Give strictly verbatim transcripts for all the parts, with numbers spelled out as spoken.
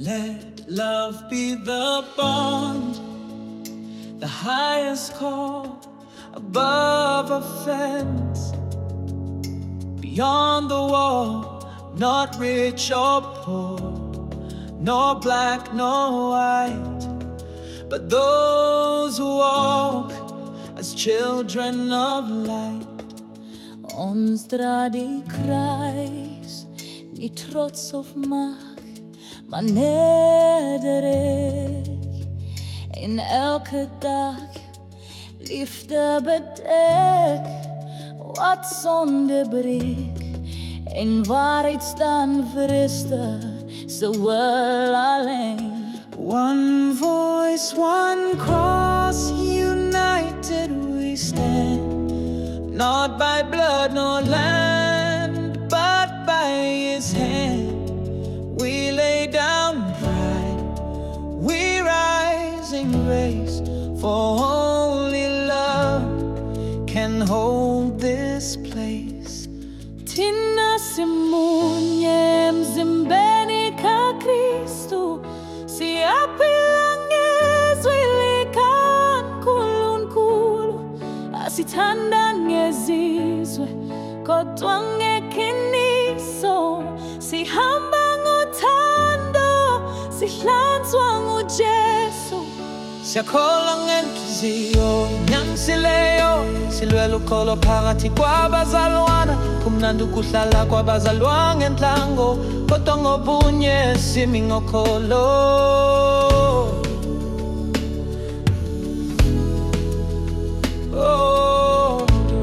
Let love be the bond, the highest call above offense. Beyond the wall, not rich or poor, nor black nor white, but those who walk as children of light. Ons dra die kruis, nie trots of mag, maar nederig. En elke dag liefde bedek wat zonde breek, en waarheid staan verste, so wel alleen. One voice, one cross, united we stand, not by blood nor land, but by His hand. We lay down pride, we rise in grace, for only love can hold this place. Tina simunye mzimbeni ka Kristu, si apilangezwe likan kulunkulu, asitanda ngezizwe kodwa ngekiniso, si hamba ngothando, sihlanzwa nguJesu. Siyakholwa ngenhliziyo nyansileyo, silwela ukholo phakathi kwabazalwana. Kumnandi ukuhlala kwabazalwa ngenhlango, kodwa ngobunye simi ngokholo. Oh,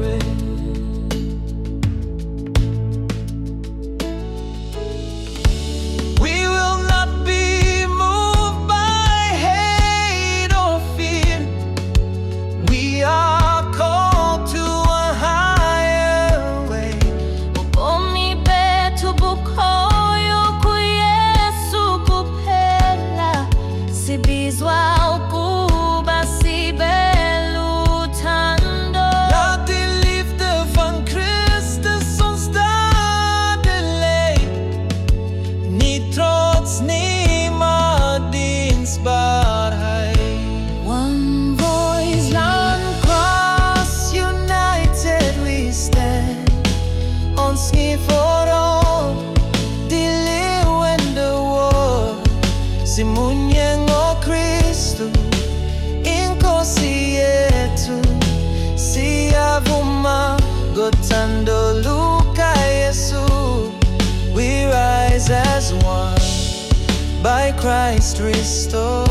we will not be moved by hate or fear. We are called to a higher way. Ubomi bethu bukhoyo kuYesu kuphela, sibizwa ukuba sibe luthando. Laat die liefde van Christus ons dadelijk, niet trots, niemand dienstbaarheid. One voice, one cross, united we stand. Ons nie voorom, die leeuwende woord. Simunye ngoKristu, inkosi yetu. Siyavuma ngothando lukaYesu. We rise as one, by Christ restored.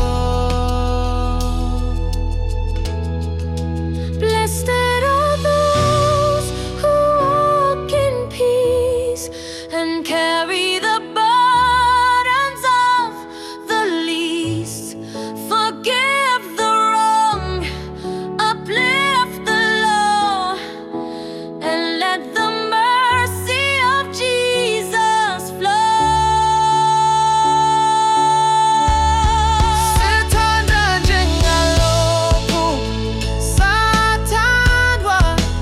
Blessed are those who walk in peace and carry the burdens of the least. Forgive the wrong, uplift the low, and let the mercy of Jesus flow. Sithanda njengalokhu sathandwa,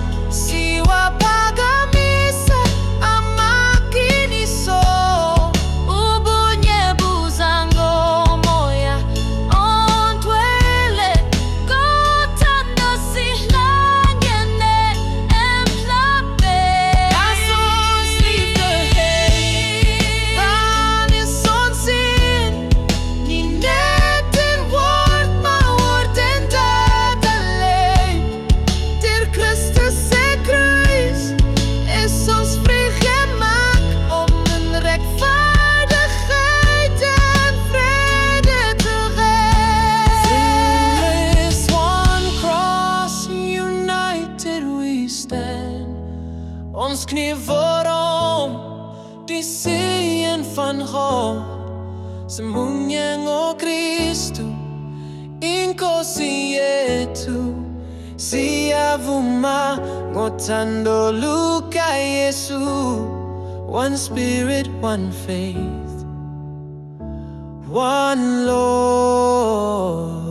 siwaphakamisa amaqiniso. Ubunye buza ngomoya ontwele, ngothando sihlangene emhlabeni. Laat ons liefde heen, dan is ons zin. Nie net in woord, maar woord en daad alleen. Deur Christus se kruis is ons vrygemaak om in rechtvaardigheid en vrede te reis. There is one cross, united we stand. Ons knie voor hom, die seën van God. Simunye ngoKristu, inkosi yetu. Siyavuma ngothando lukaYesu. One spirit, one faith, one Lord.